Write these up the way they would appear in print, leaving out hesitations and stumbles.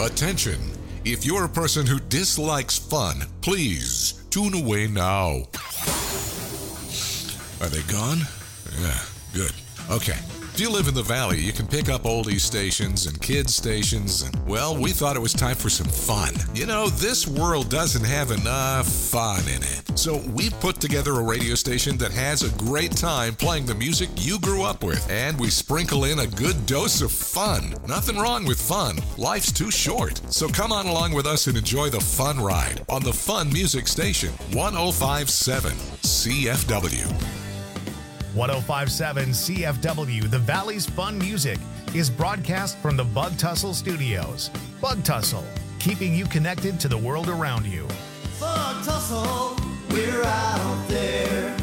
Attention! If you're a person who dislikes fun, please tune away now. Are they gone? Yeah, good. Okay. If you live in the Valley, you can pick up oldie stations and kids stations, and, well, we thought it was time for some fun. You know, this world doesn't have enough fun in it. So we've put together a radio station that has a great time playing the music you grew up with, and we sprinkle in a good dose of fun. Nothing wrong with fun. Life's too short. So come on along with us and enjoy the fun ride on the Fun Music Station, 105.7 CFW. 105.7 CFW, the Valley's Fun Music, is broadcast from the Bug Tussle Studios. Bug Tussle, keeping you connected to the world around you. Bug Tussle, we're out there.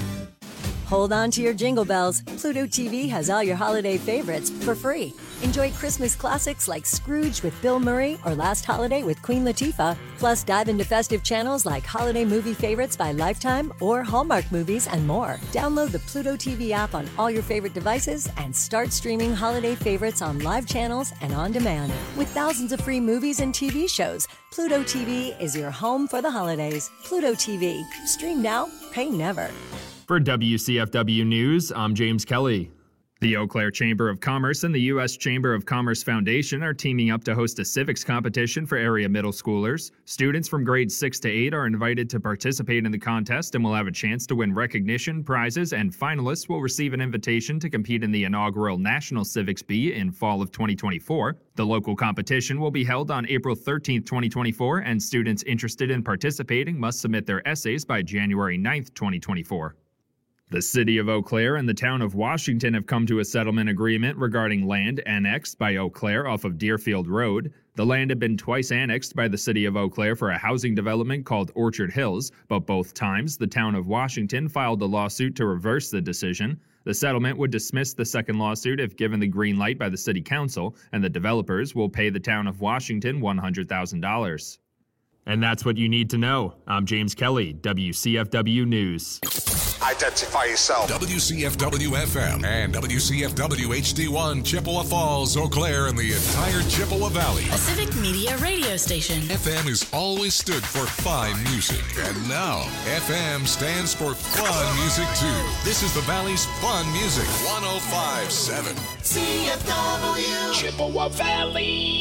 Hold on to your jingle bells. Pluto TV has all your holiday favorites for free. Enjoy Christmas classics like Scrooge with Bill Murray or Last Holiday with Queen Latifah. Plus, dive into festive channels like holiday movie favorites by Lifetime or Hallmark movies and more. Download the Pluto TV app on all your favorite devices and start streaming holiday favorites on live channels and on demand. With thousands of free movies and TV shows, Pluto TV is your home for the holidays. Pluto TV. Stream now, pay never. For WCFW News, I'm James Kelly. The Eau Claire Chamber of Commerce and the U.S. Chamber of Commerce Foundation are teaming up to host a civics competition for area middle schoolers. Students from grades 6 to 8 are invited to participate in the contest and will have a chance to win recognition, prizes, and finalists will receive an invitation to compete in the inaugural National Civics Bee in fall of 2024. The local competition will be held on April 13th, 2024, and students interested in participating must submit their essays by January 9th, 2024. The city of Eau Claire and the town of Washington have come to a settlement agreement regarding land annexed by Eau Claire off of Deerfield Road. The land had been twice annexed by the city of Eau Claire for a housing development called Orchard Hills, but both times the town of Washington filed a lawsuit to reverse the decision. The settlement would dismiss the second lawsuit if given the green light by the city council, and the developers will pay the town of Washington $100,000. And that's what you need to know. I'm James Kelly, WCFW News. Identify yourself. WCFW-FM and WCFW-HD1, Chippewa Falls, Eau Claire, and the entire Chippewa Valley. A civic media radio station. FM has always stood for fine music. And now, FM stands for fun music, too. This is the Valley's Fun Music, 105.7 CFW. Chippewa Valley.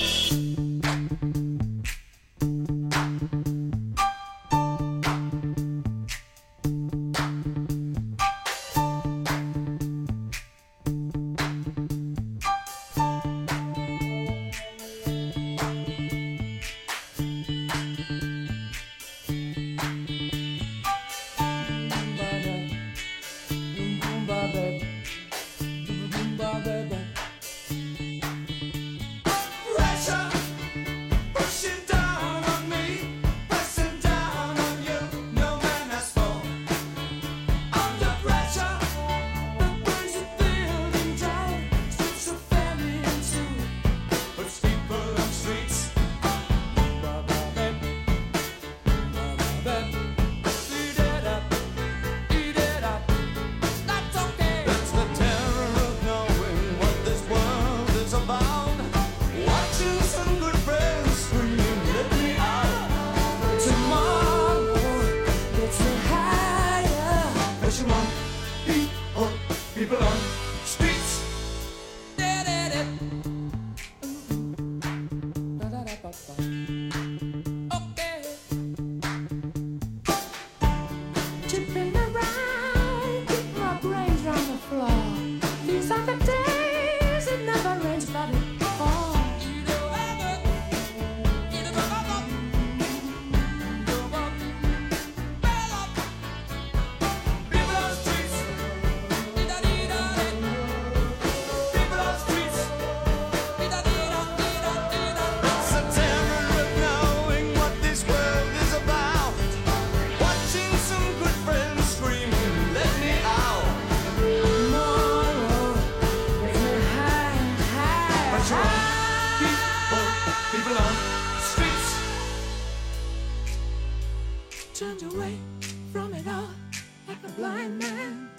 Turned away from it all like a blind man.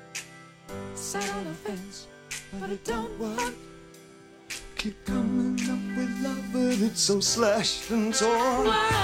Sat on the fence, but it don't work. Keep coming up with love, but feel it so slashed and torn.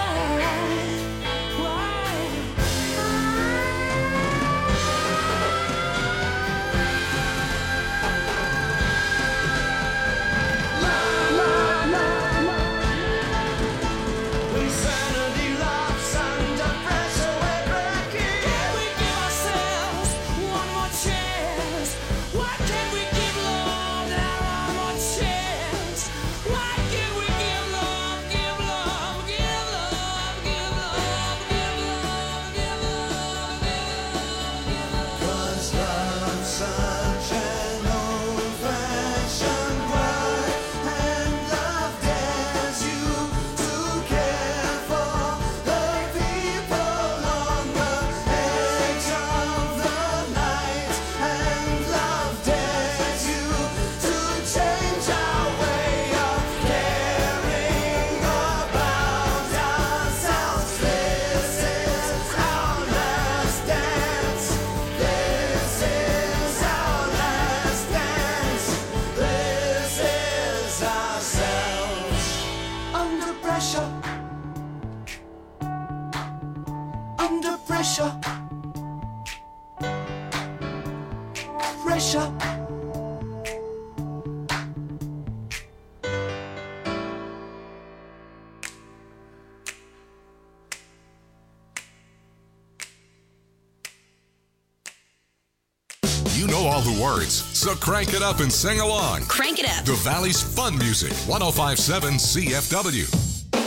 You know all the words, so crank it up and sing along. Crank it up. The Valley's Fun Music, 105.7 CFW.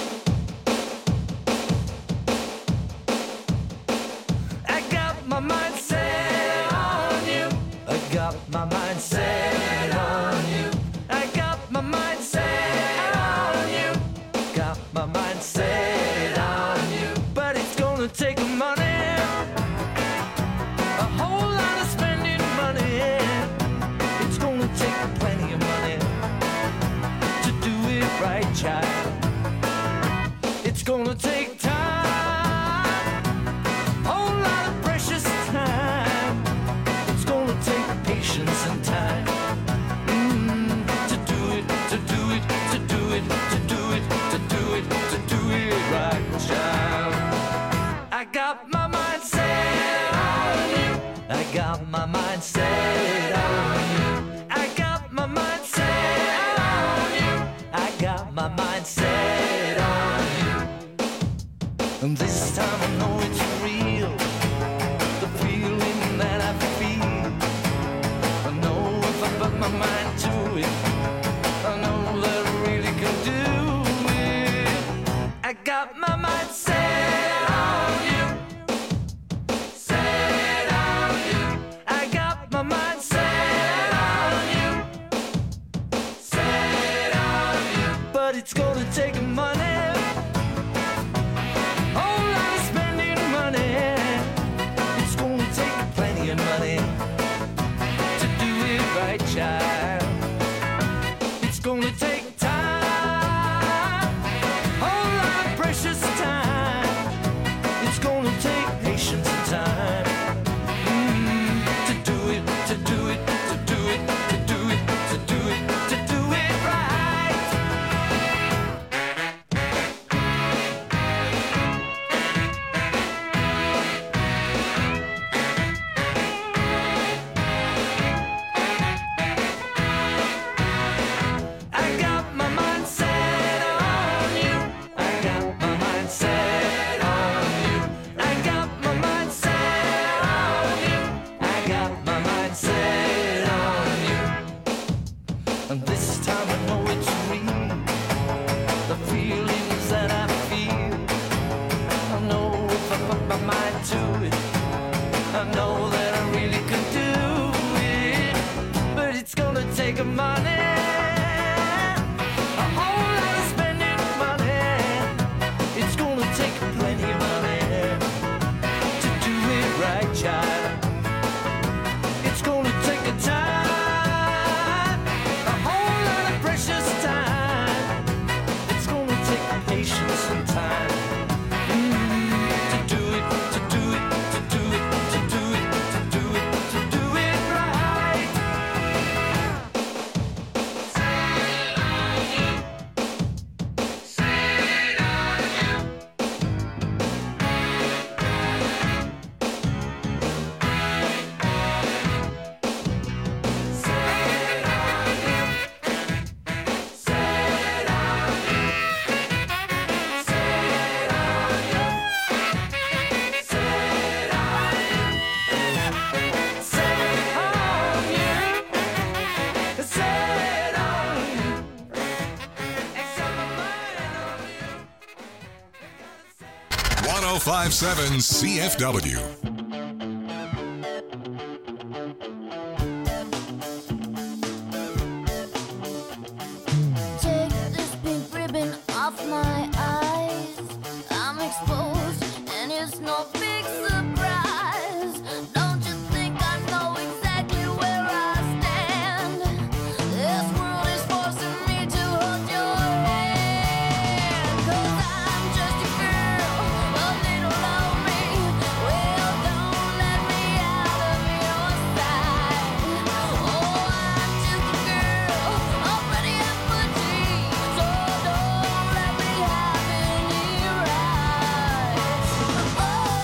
I got my mind set on you. I got my mind set on you. I got my mind set on you. Got my mind set on you. But it's gonna take money. A whole lot of spending money. It's gonna take plenty of money to do it right, child. It's gonna take time, whole lot of precious time. It's gonna take patience and time to do it, to do it, to do it, to do it, to do it, to do it right, child. I got my mind set on you. I got my mind set on you. I got my mind set on you. I got my mind set on you. And this time I know it's real. The feeling that I feel. I know if I put my mind to it, I know that I really can do it. I got my mind set on you. Set on you. I got my mind set on you. Set on you. But it's gonna take money. Whole lot of spending money. It's gonna take plenty of money to do it right, child. It's gonna take time, whole lot of precious time. It's gonna take patience and time to do it, to do it, to do it, to do it, to do it, to do it right. 1057 CFW. Take this pink ribbon off my eyes. I'm exposed, and it's no big surprise. Don't you think I know exactly where I stand? This world is forcing me to hold your hand. 'Cause I'm just a girl, a little lonely. Well, don't let me out of your sight. Oh, I'm just a girl, all pretty and petite. So don't let me have any rights. Oh,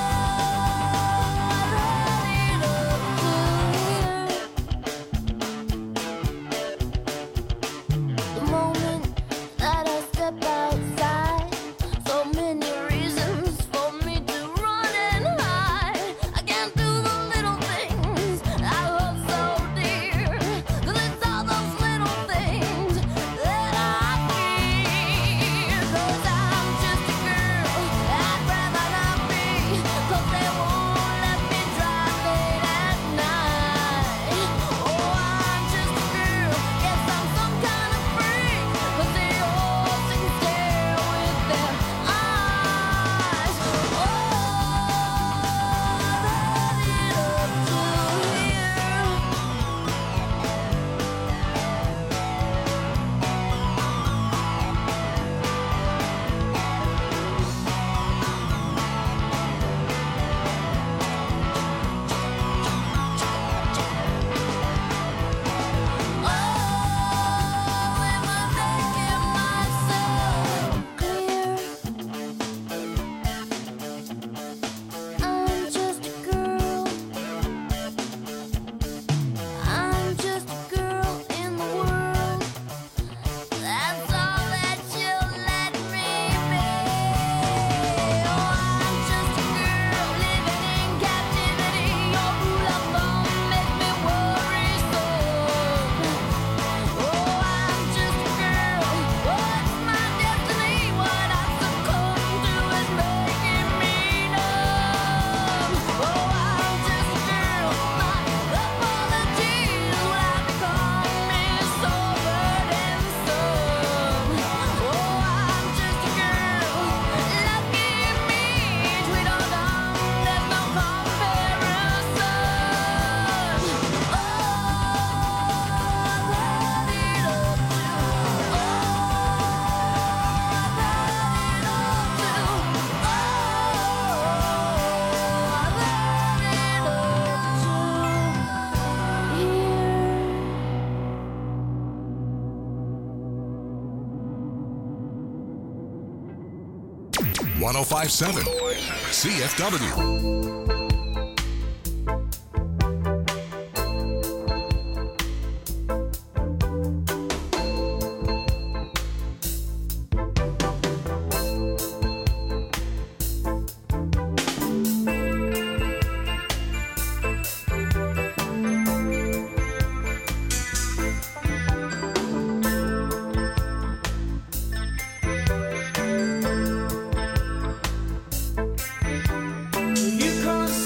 the moment that I step outside, so many reasons for me to run and hide. I can't do the little things I hold so dear, 'cause it's all those little things that I fear. 'Cause I'm just a girl, I'd rather not be, 'cause they won't let me drive late at night. Oh, I'm just a girl, guess I'm some kind of freak, 'cause they all sit and stare with their eyes. Oh, am I making myself clear? I'm just a girl. I'm just a girl in the world. That's all that you'll let me be. Oh, I'm just a girl living in captivity. Your rule of thumb makes me worrisome. Oh, I'm just a girl. What's my destiny? What I succumb to is making me numb. Oh, I'm just a girl. My apologies will have become me so burdensome. Oh, I'm just a girl. Lucky me, sweet or dumb, there's no comparison. Oh, Here. 1057 CFW. You can't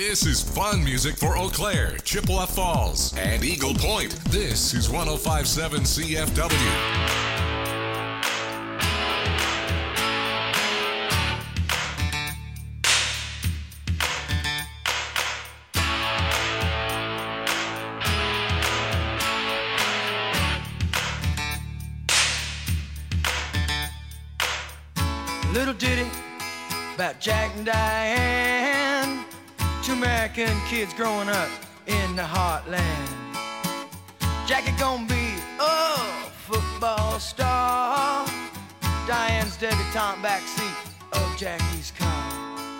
This is fun music for Eau Claire, Chippewa Falls, and Eagle Point. This is 105.7 CFW. Little ditty about Jack and Diane, two American kids growing up in the heartland. Jackie gonna be a football star, Diane's debutante backseat of Jackie's car.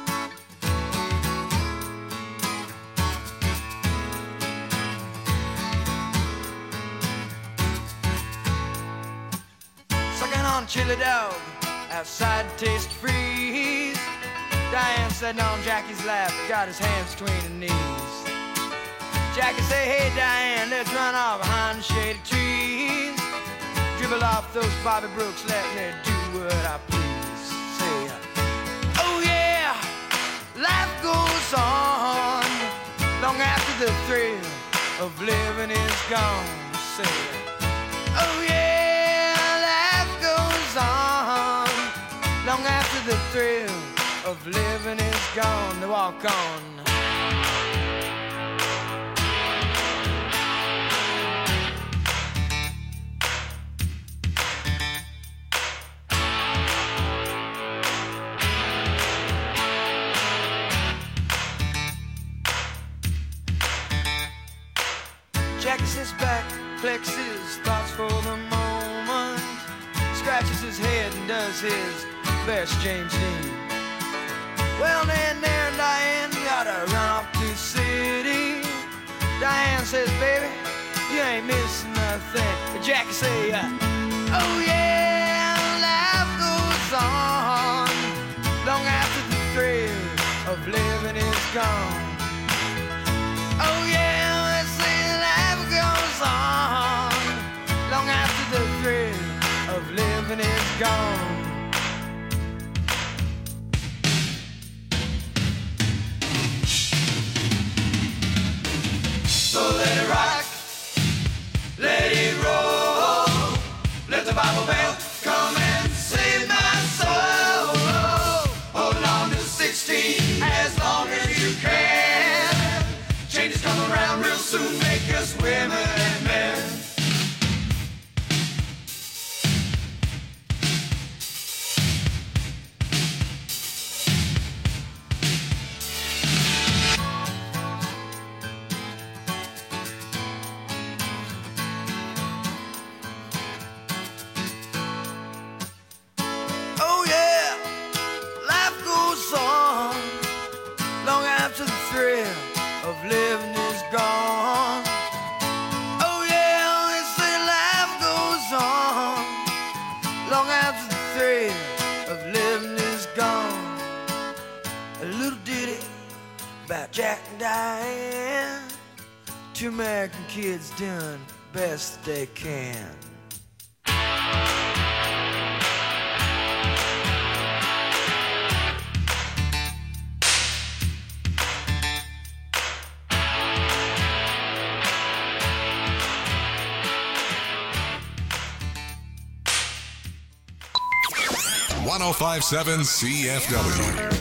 Sucking on chili dog outside taste freeze. Diane sitting on Jackie's lap, got his hands between her knees. Jackie say, hey Diane, let's run off behind the shady trees. Dribble off those Bobby Brooks, let me do what I please. Say, oh yeah, life goes on long after the thrill of living is gone. Say, oh yeah, life goes on long after the thrill of living is gone. To walk on. Jackie sits back, collects his thoughts for the moment, scratches his head and does his best James Dean. Well, then there and Diane gotta run off to the city. Diane says, baby, you ain't missing nothing. But Jackie say, oh yeah, life goes on long after the thrill of living is gone. Oh yeah, let's say life goes on long after the thrill of living is gone. So let it rock, let it roll, let the Bible bell come and save my soul. Hold on to 16 as long as you can. Changes come around real soon, make us women and men. Oh yeah, life goes on long after the thrill of living is gone. Oh yeah, they say life goes on long after the thrill of living is gone. A little ditty about Jack and Diane, two American kids doing best they can. .105.7 CFW.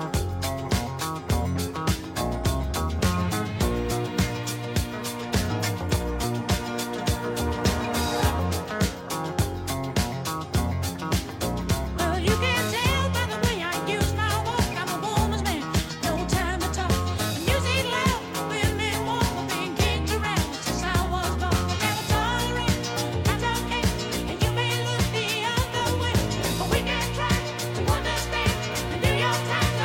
Well, you can tell by the way I use my walk, I'm a woman's man, no time to talk. Music loud, women walk, being kicked around since I was born. Never tolerate, that's okay, and you may look the other way, but we can try to understand and do your time.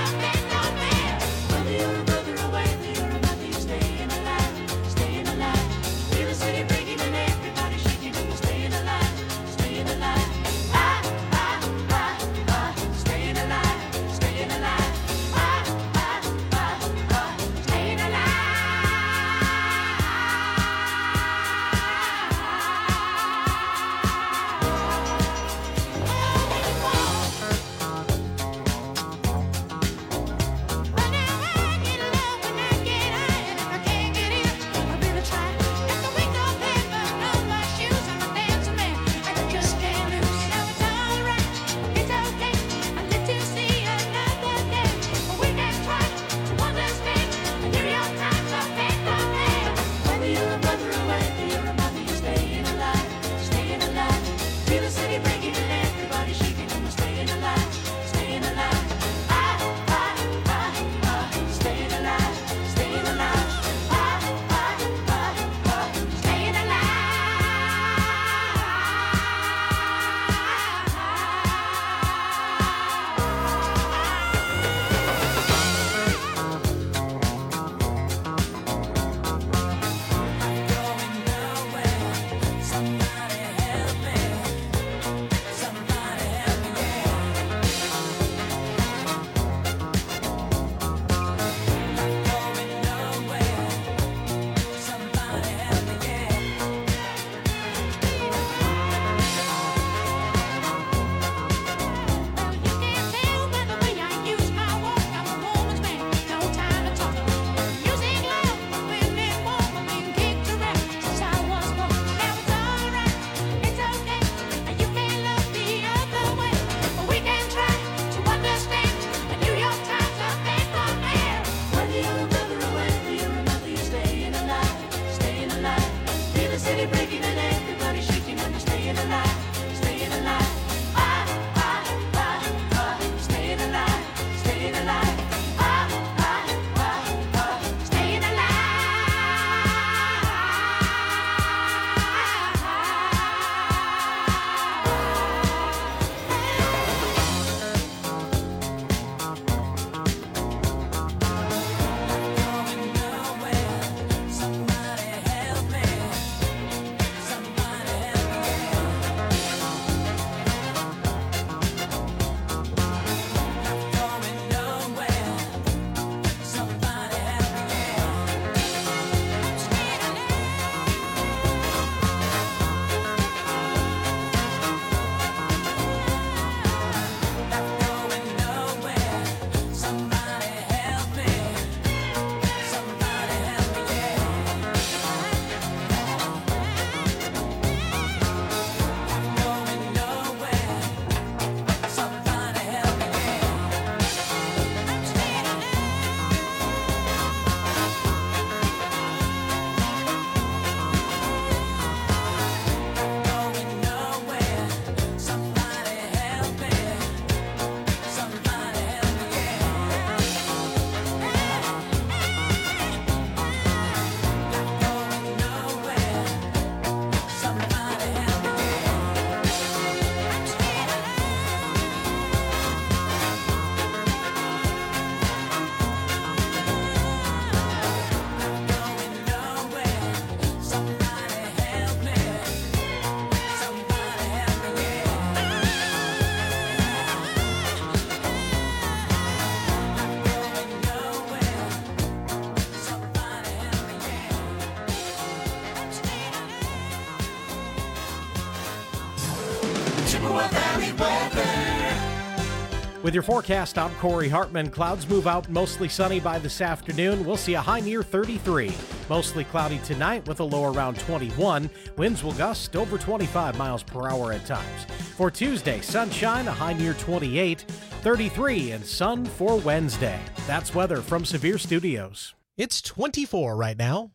With your forecast, I'm Corey Hartman. Clouds move out, mostly sunny by this afternoon. We'll see a high near 33. Mostly cloudy tonight with a low around 21. Winds will gust over 25 miles per hour at times. For Tuesday, sunshine, a high near 28. 33 and sun for Wednesday. That's weather from Severe Studios. It's 24 right now.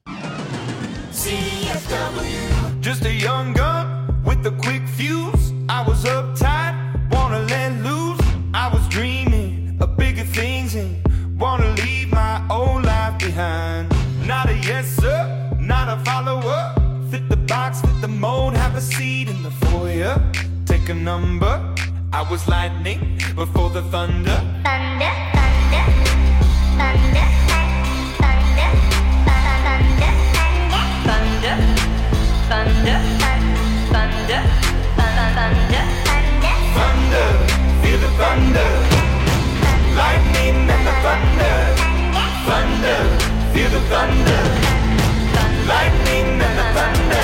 CFW. Just a young gun with a quick fuse. I was uptight, wanna let loose. I was dreaming of bigger things and wanna leave my old life behind. Not a yes sir, not a follower. Fit the box, fit the mold, have a seat in the foyer. Take a number. I was lightning before the thunder. Thunder, thunder, thunder, thunder, thunder, thunder, thunder, thunder, thunder, thunder, feel the thunder, lightning and the thunder, thunder, feel the thunder, lightning and the thunder,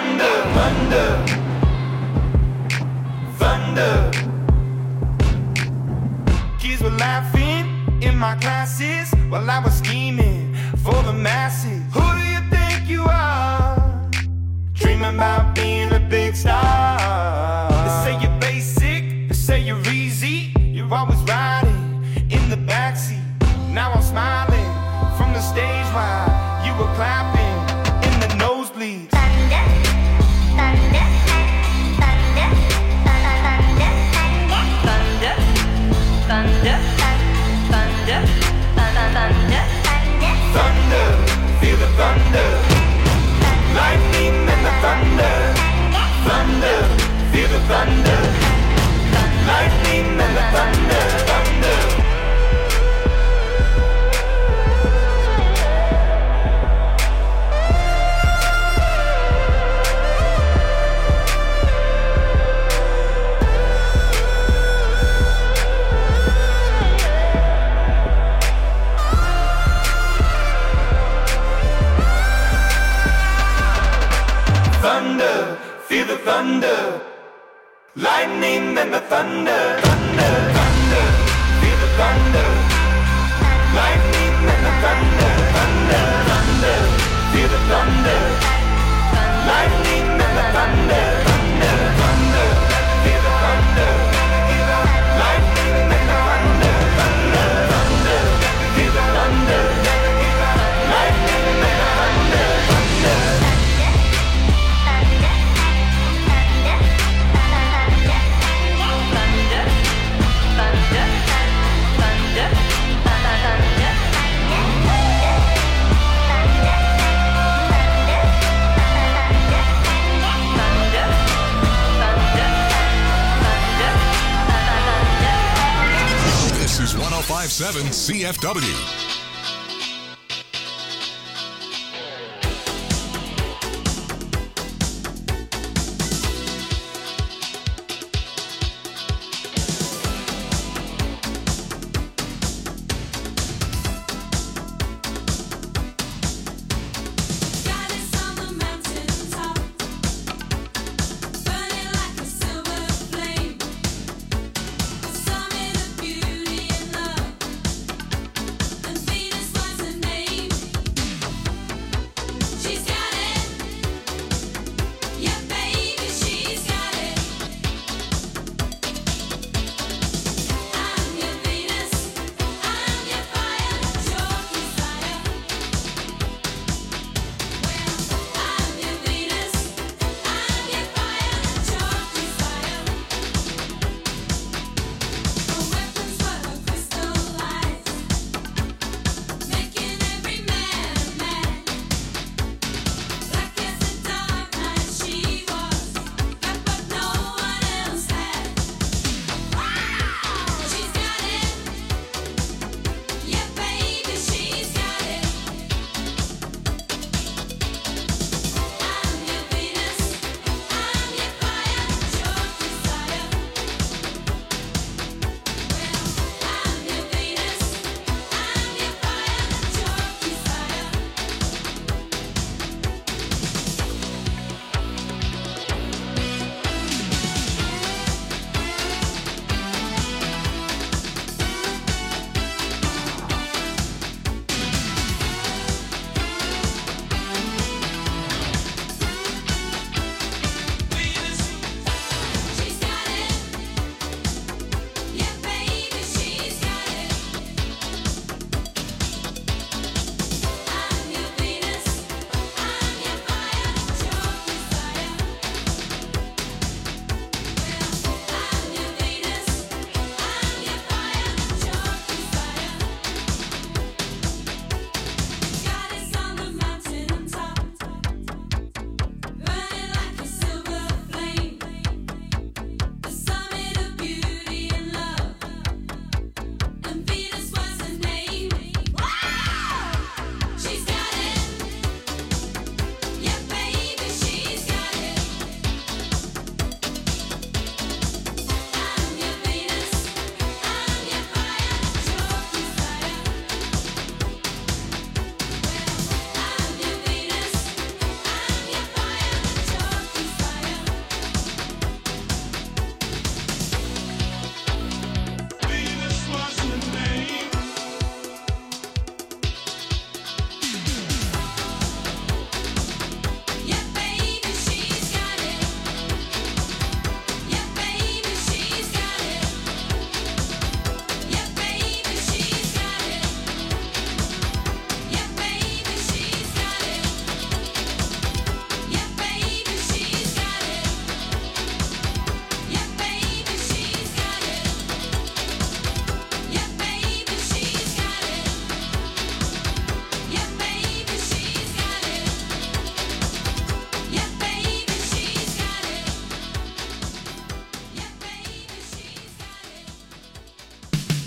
thunder, thunder, thunder. Kids were laughing in my classes while I was scheming for the masses. Who do you think you are? Dreaming about being a big star. They say you're basic, they say you're easy. You're always riding in the backseat. Now I'm smiling from the stage while you were clapping in the nosebleeds. Thunder, thunder, thunder, thunder, thunder, thunder, thunder, thunder, thunder, feel the thunder, lightning and the thunder, thunder, feel the thunder, lightning and the thunder, thunder. Thunder, feel the thunder, lightning and the thunder, thunder, thunder, feel the thunder, lightning and the thunder, thunder, thunder, feel the thunder, lightning and the thunder, thunder, thunder, feel the thunder, lightning and the thunder, thunder, thunder, feel the thunder, lightning and the thunder, thunder. This is 105.7 CFW. Beauty and love.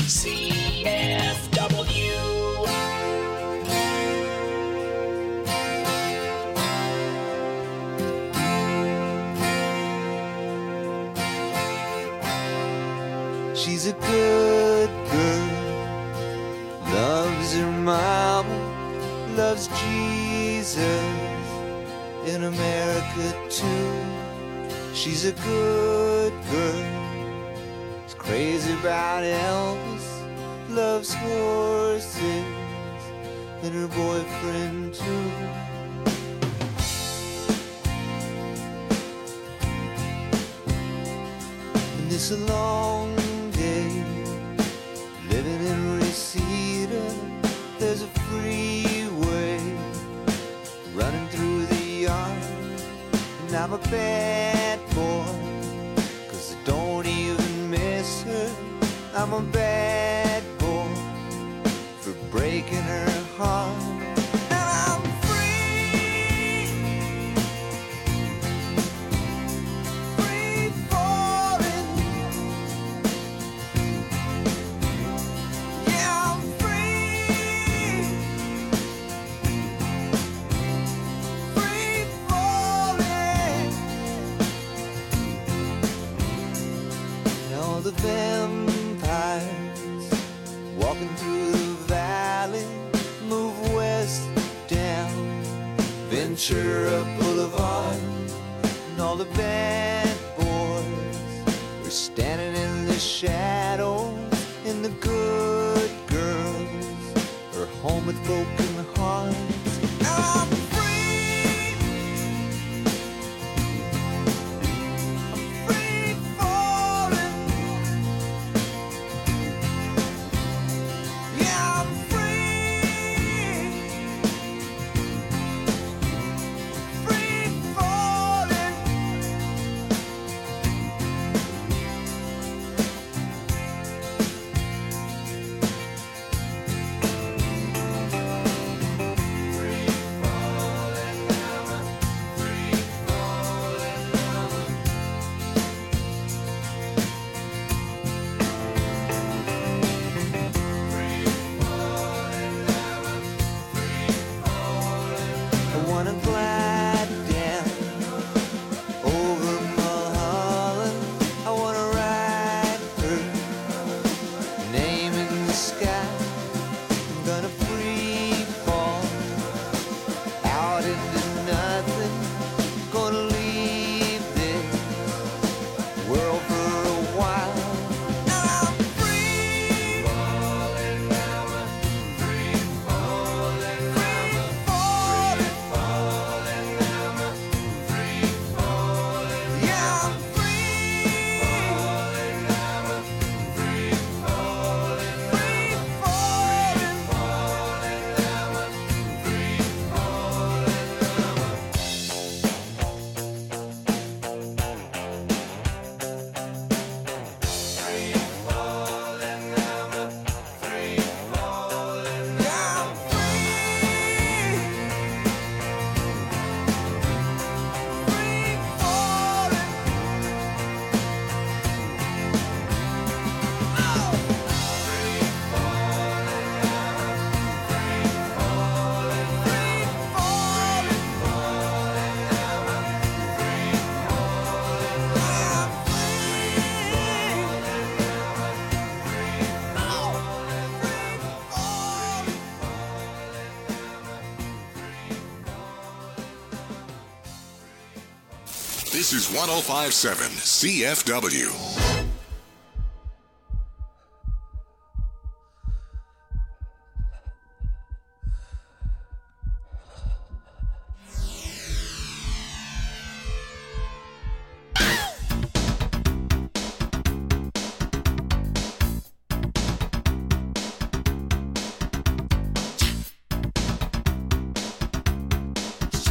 She's a good girl, loves her mama, loves Jesus in America too. She's a good girl, is crazy about Elvis, loves horses and her boyfriend too. And it's a long day living in Reseda. There's a freeway running through the yard, and I'm a bad boy, 'cause I don't even miss her. I'm a bad boy for breaking her heart. And I'm free, free falling. Yeah, I'm free, free falling. And all the vampires walking through the valley move west down Ventura Boulevard, and all the bad boys are standing in the shadows, and the good girls are home with broken hearts. I'm free, I'm free falling. Yeah, I'm free, free falling. I wanna glide down over Mulholland. I wanna write her name in the sky. I'm gonna free fall out into nothing. Gonna leave this world for a while. And I'm free, falling, free falling, free falling, free falling. Yeah, I'm free, falling, free falling, free falling, free falling. Yeah, I'm free, free falling. This is 1057 CFW.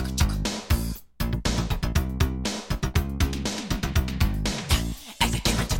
As I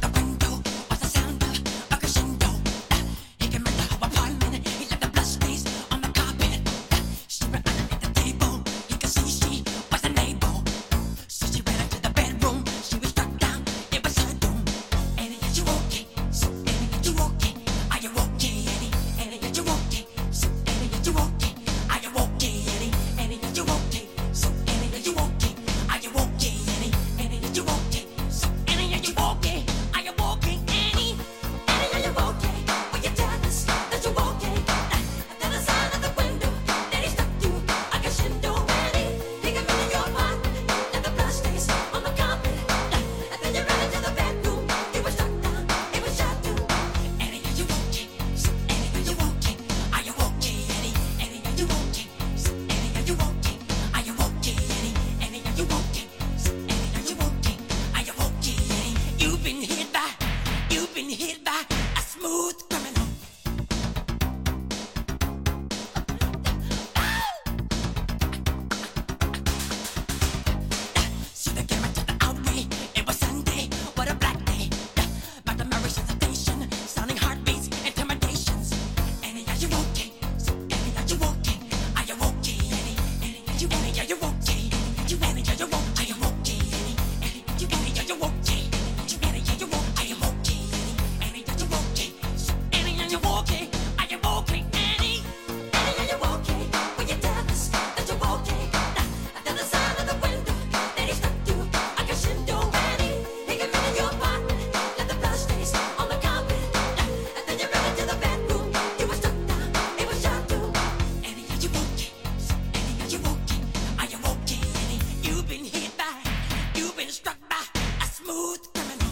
okay? Are you okay, Annie? Annie, are you okay? Will you tell us that you're okay? Now, the side of the window that he stuck you like a shinto, Annie. He committed your part, let the blood stains on the carpet. And then you ran into the bedroom. You were struck down, it was shot too. Annie, are you okay? Annie, are you okay? Are you okay, Annie? You've been struck by a smooth criminal.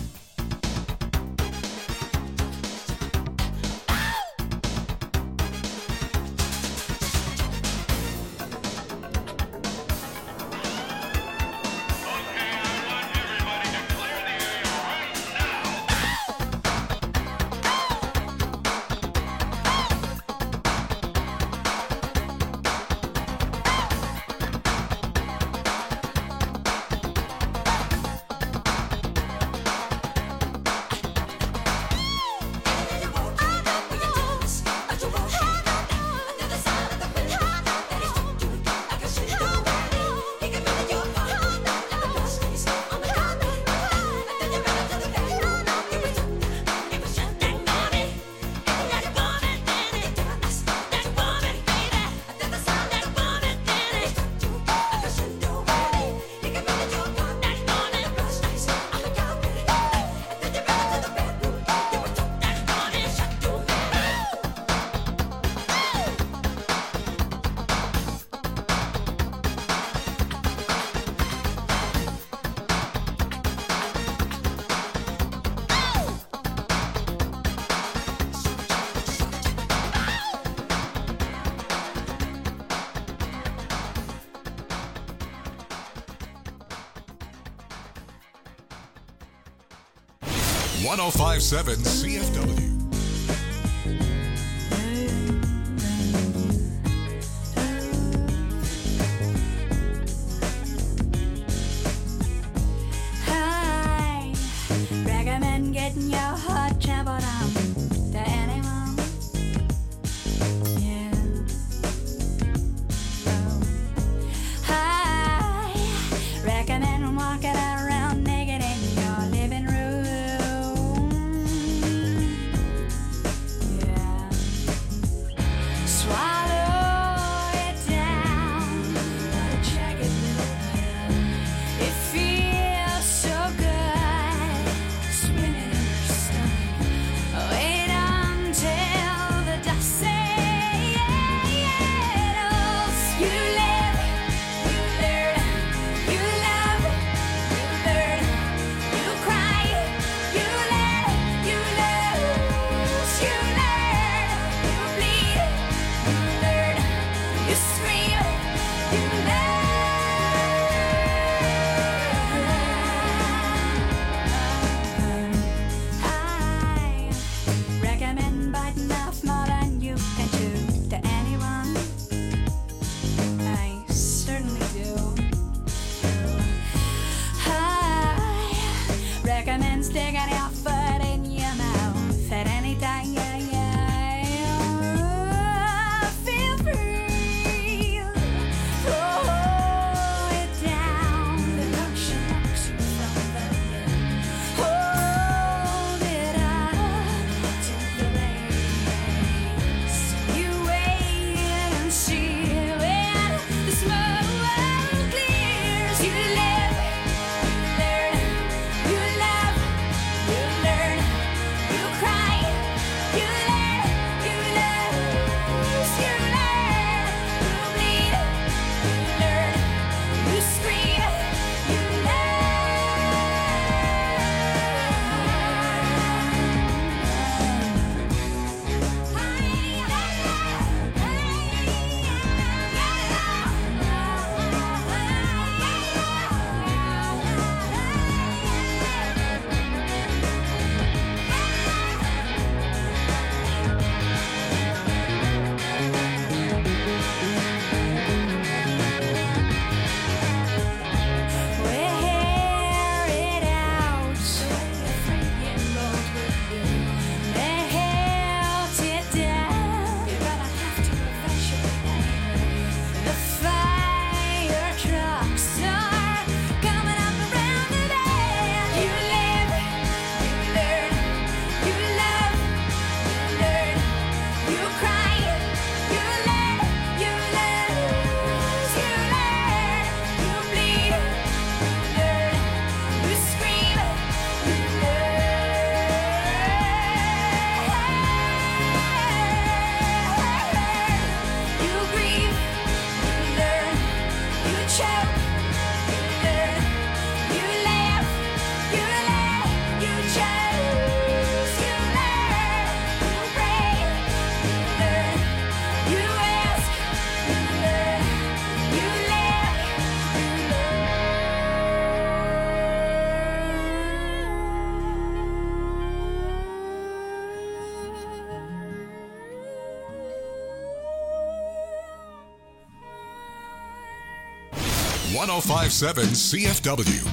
.1057 CFW. I recommend getting your heart trampled on to anyone. Yeah. I recommend walking around naked in your living room. 1057 CFW.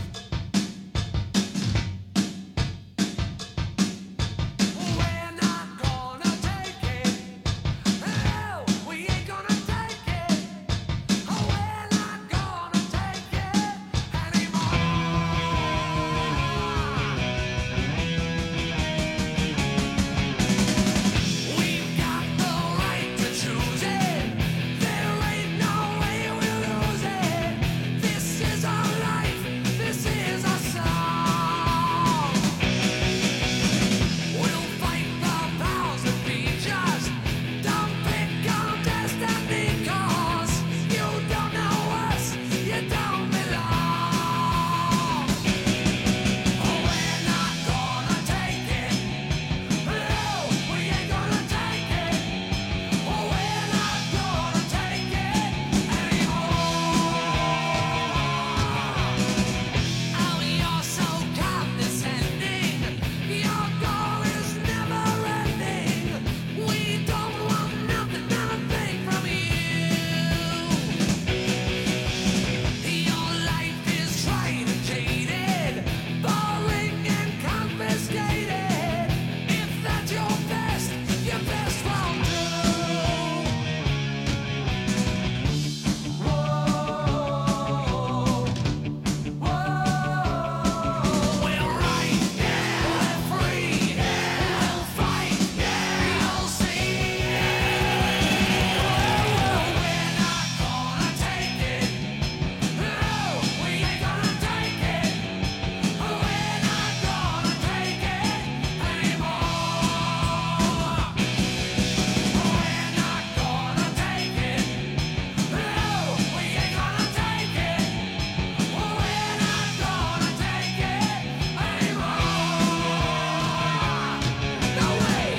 This is our life. This is our song. We'll fight the powers that be. Just don't pick on destiny, 'cause you don't know us. You don't belong. Oh, we're not gonna take it. No, we ain't gonna take it. Oh, we're not gonna take it anymore. Oh, you're so condescending. Your goal is never ending. We don't want nothing from you. Your life is tried and jaded, boring and confiscated. If that's your best won't do. We're right, yeah, we're free, yeah, we'll fight, yeah, you'll see. We're not gonna take it. No, we ain't gonna take it. We're not gonna take it anymore. We're not gonna take it. No, we ain't gonna take it. We're not gonna take it anymore. No way.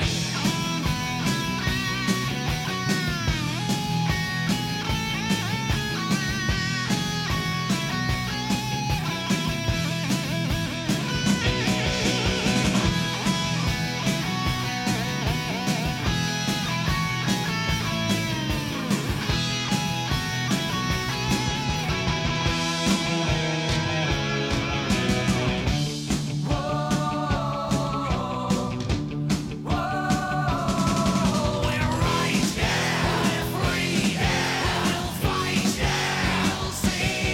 We're right, yeah, we're free, yeah, we'll fight, yeah, you'll see.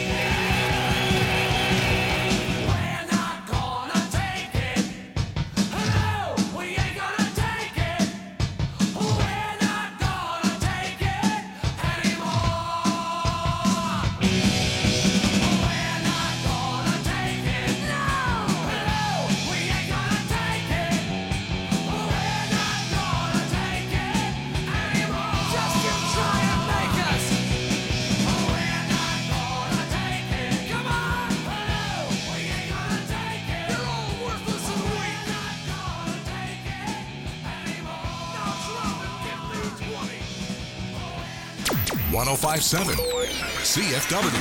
We're not gonna take it. No, we ain't gonna take it. We're not gonna take it anymore. We're not gonna take it. No, we ain't gonna take it. We're not gonna take it anymore. Just you try and make us. We're not gonna take it. Come on. We ain't gonna take it. You're all worthless and weak. Not gonna take it anymore. Now drum and give me 20. 1057 CFW.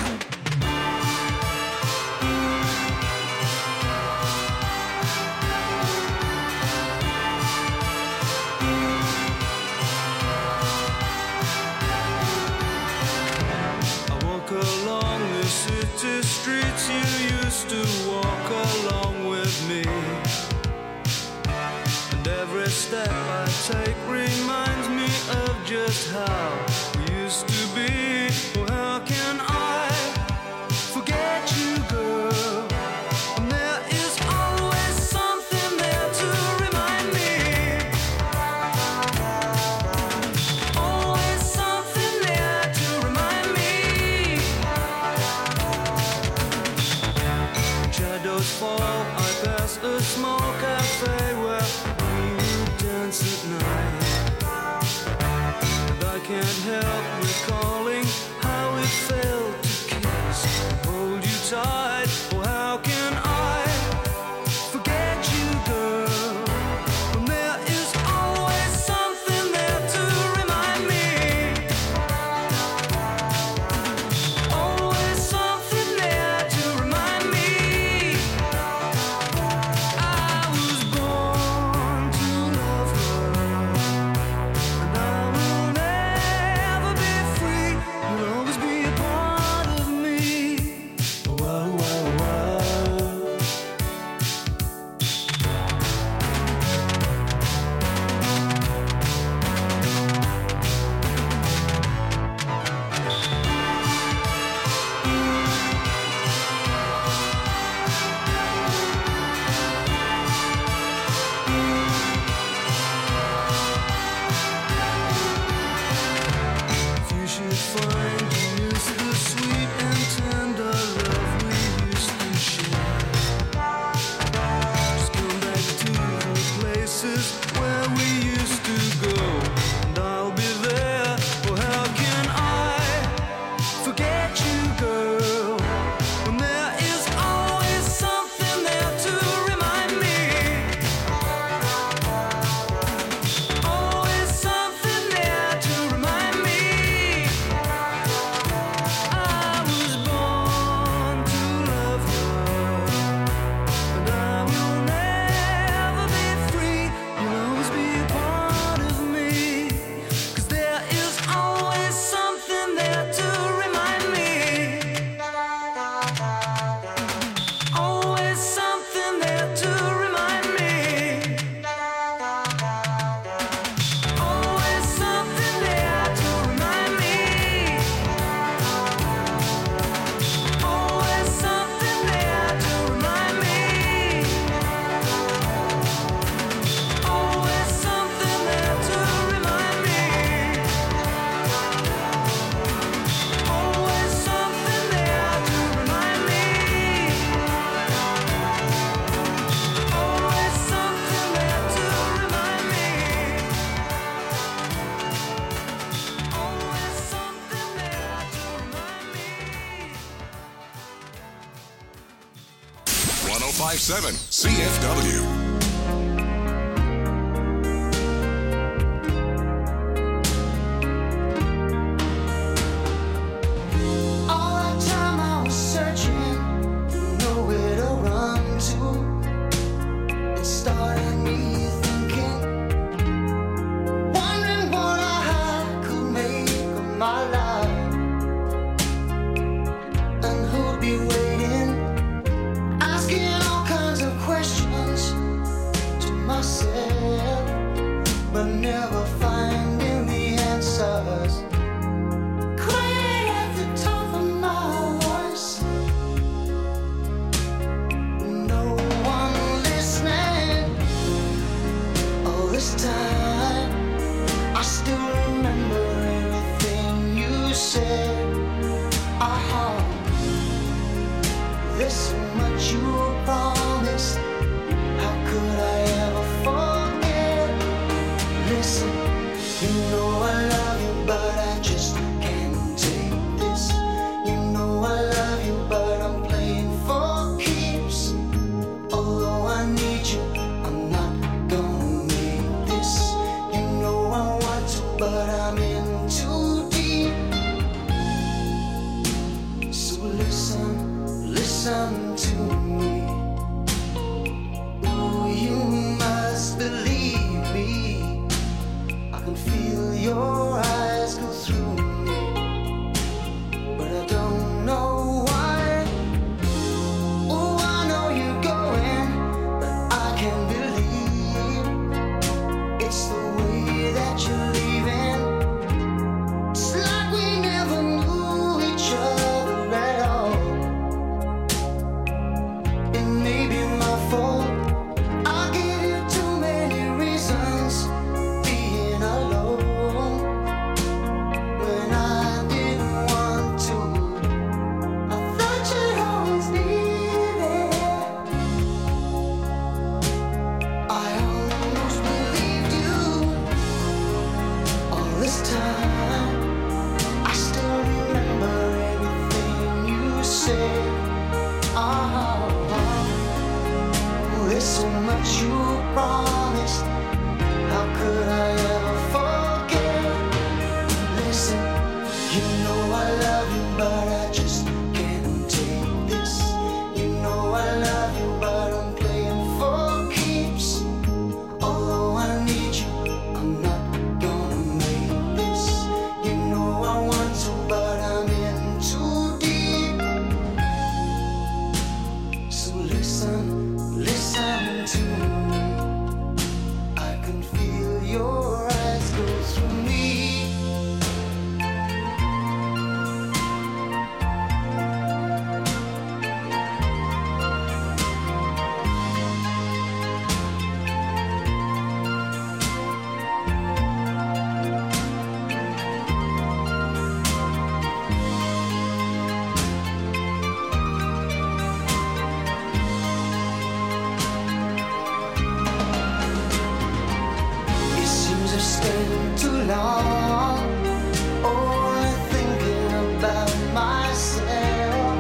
I walk along the city streets you used to walk along with me. And every step I take reminds me of just how we used to be. Oh, how can I forget you, girl? And there is always something there to remind me. Always something there to remind me. Shadows fall, I pass a small cafe where we would dance at night. And I can't help 1057 CFW. All that time I was searching, nowhere to run to. It started me thinking, wondering what I could make of my life, and who'd be waiting, asking all kinds of questions to myself, but never finding the answers. Quiet at the top of my voice, no one listening. All this time, I still remember everything you said. There's so much you promised. How could I ever forget? Listen, you know I love you, but I just can't take this. You know I love you, but I'm playing for keeps. Although I need you, I'm not gonna make this. You know I want to, but I'm in too deep. So listen to me. Ooh, you must believe me. I can feel your eyes go through me, but I don't know why. Oh, I know you're going, but I can't believe it's the way that you're leaving. It's like we never knew each other at all. It may be my fault. I gave you too many reasons being alone when I didn't want to. I thought you'd always be there. I almost believed you all this time. I still remember everything you said. There's so much you promised. How could I ever forget? Listen, you know I love you, but I just can't take this. You know I love you, but I'm playing for keeps. Although I need you, I'm not gonna make this. You know I want to, but I'm in too deep. So listen to me. I can feel your eyes go through me. It seems I've stayed too long, only thinking about myself.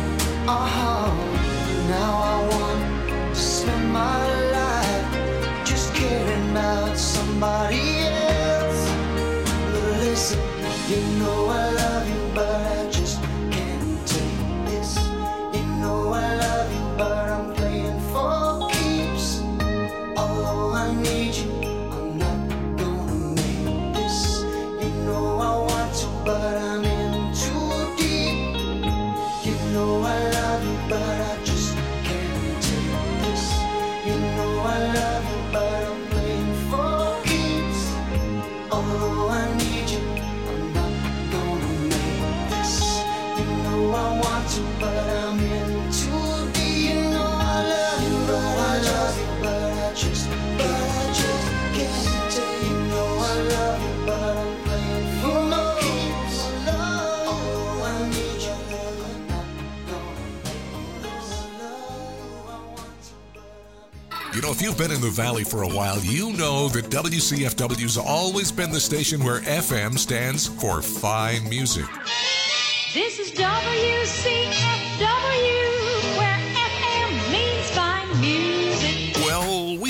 Now I want to spend my life just caring about somebody else. But listen, you know I love you, but I just can't take this. You know I love you, but I'm playing for keeps. Although I need you, I'm not gonna make this. You know I want to, but I'm in too deep. You know I love you, but I just can't take this. You know I love you, but I'm playing for keeps. Although I need you, I'm not gonna make this. You know I want to, but I'm in too deep. You know I love you, but I love you, but I just can't take. You know I love you, but I'm playing for keeps. Although I need you, I'm not gonna make this. I want to, but I'm You know, if you've been in the Valley for a while, you know that WCFW's always been the station where FM stands for fine music. This is WCFW, where FM means fine.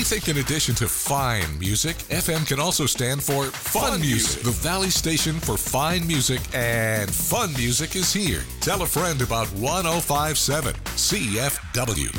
think in addition to fine music, FM can also stand for fun music. The Valley Station for fine music and fun music is here. Tell a friend about 1057 CFW.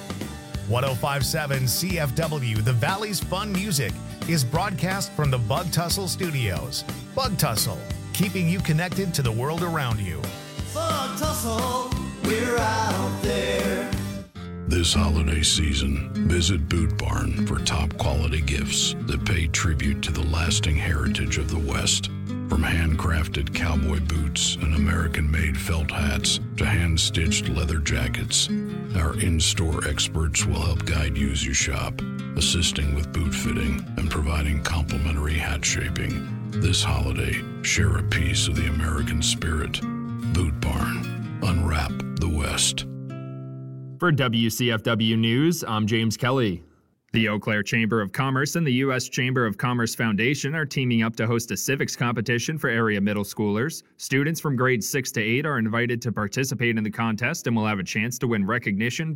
1057 CFW, the Valley's Fun Music, is broadcast from the Bug Tussle Studios. Bug Tussle, keeping you connected to the world around you. Bug Tussle, we're out there. This holiday season, visit Boot Barn for top quality gifts that pay tribute to the lasting heritage of the West. From handcrafted cowboy boots and American-made felt hats to hand-stitched leather jackets, our in-store experts will help guide you as you shop, assisting with boot fitting and providing complimentary hat shaping. This holiday, share a piece of the American spirit. Boot Barn. Unwrap the West. For WCFW News, I'm James Kelly. The Eau Claire Chamber of Commerce and the U.S. Chamber of Commerce Foundation are teaming up to host a civics competition for area middle schoolers. Students from grades 6 to 8 are invited to participate in the contest and will have a chance to win recognition,